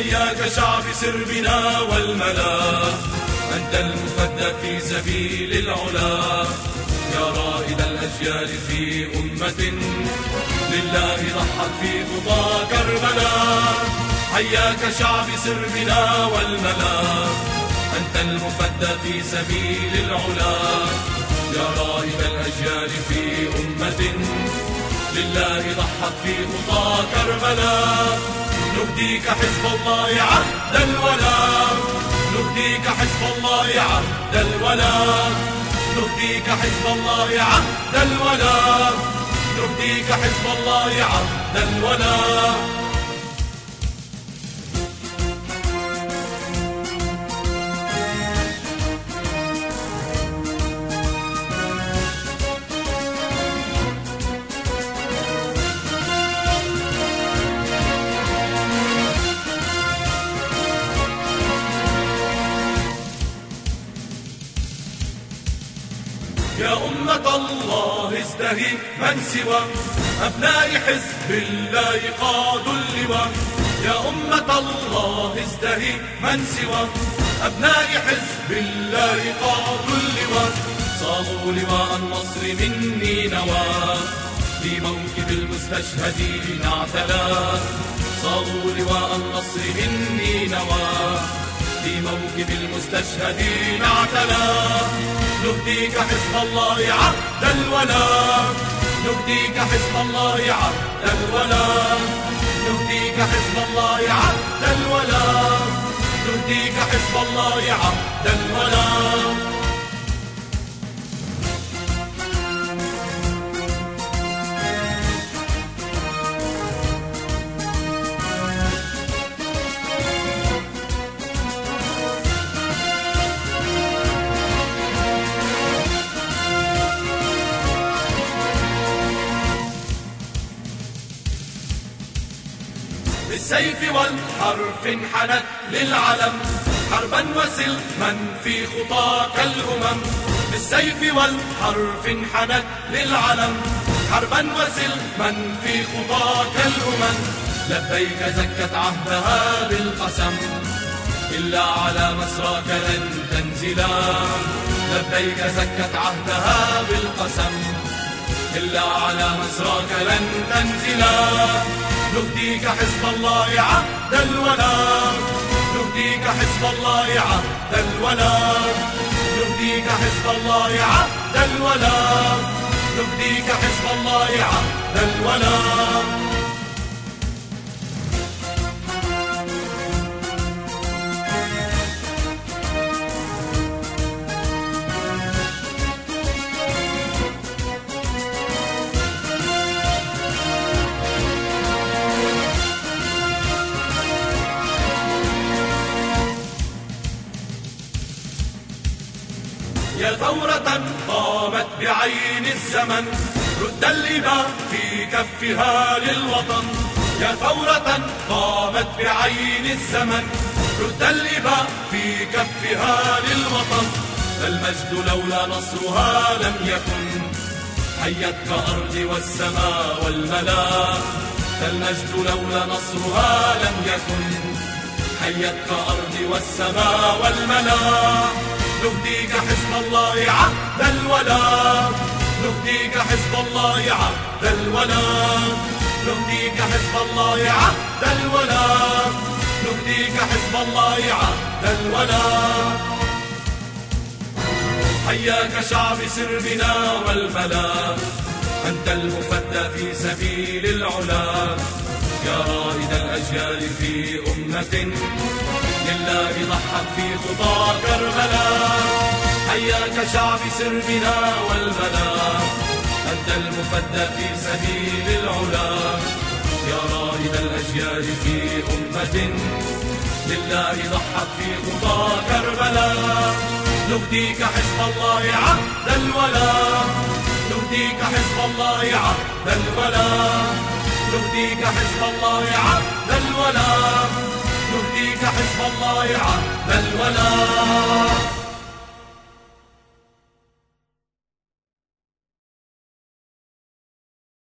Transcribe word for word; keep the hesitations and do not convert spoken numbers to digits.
حياك شعب سر بنا والملا، أنت المفدى في سبيل العلا، يا رائد الأجيال في أمة لله ضحت في خطى كربلاء. حياك شعب سر بنا والملا، أنت المفدى في سبيل العلا، يا رائد الأجيال في أمة لله ضحت في خطى كربلاء. نهديك حزب الله عهد الولاء، نهديك حزب الله عهد الولاء، نهديك حزب الله عهد الولاء، نهديك حزب الله عهد الولاء. يا أمة الله ازدهي من سوى أبناء حزب الله قادوا اللواء، يا أمة الله ازدهي من سوى أبناء حزب الله قادوا اللواء. صاغوا لواء النصر مني نوى، في موكب المستشهدين اعتلى، صاغوا لواء النصر مني نوى، في موكب المستشهدين اعتلى. نهديك حزب الله عهد الولاء، نهديك حزب الله عهد الولاء، نهديك حزب الله عهد الولاء، نهديك حزب الله عهد الولاء. بالسيف والحرف انحنت للعلم حربا وسلما في خطاك الأمم، بالسيف والحرف انحنت للعلم حربا وسلما في خطاك الأمم. لبيك زكت عهدها بالقسم إلا على مسراك لن تنزلا، لبيك زكت عهدها بالقسم إلا على مسراك لن تنزلا. نهديك حزب الله عهد الولاء، نهديك حزب الله عهد الولاء، نهديك حزب الله عهد الولاء، نهديك حزب الله عهد الولاء. يا ثورة قامت بعين الزمن رد الإباء في كفها للوطن، يا ثورة قامت بعين الزمن رد الإباء في كفها للوطن. فالمجد لولا نصرها لم يكن، حيتك أرضي والسماء والملا، فالمجد لولا نصرها لم يكن، حيتك أرضي والسماء والملا. نهديك حزب الله عهد الولاء، نهديك حزب الله عهد الولاء، نهديك حزب الله عهد الولاء، نهديك حزب الله عهد الولاء. حياك شعب سر بنا والملا، أنت المفدى في سبيل العلا، يا رائد الأجيال في أمة لله ضحت في خطى كربلاء. حياك شعب سر بنا والملا، أنت المفدى في سبيل العلا، يا رائد الأجيال في أمة لله ضحت في خطى كربلاء. نهديك حزب الله عهد الولاء، نهديك حزب الله عهد الولاء، نهديك حزب الله عهد الولاء، نهديك حزب الله عهد الولاء.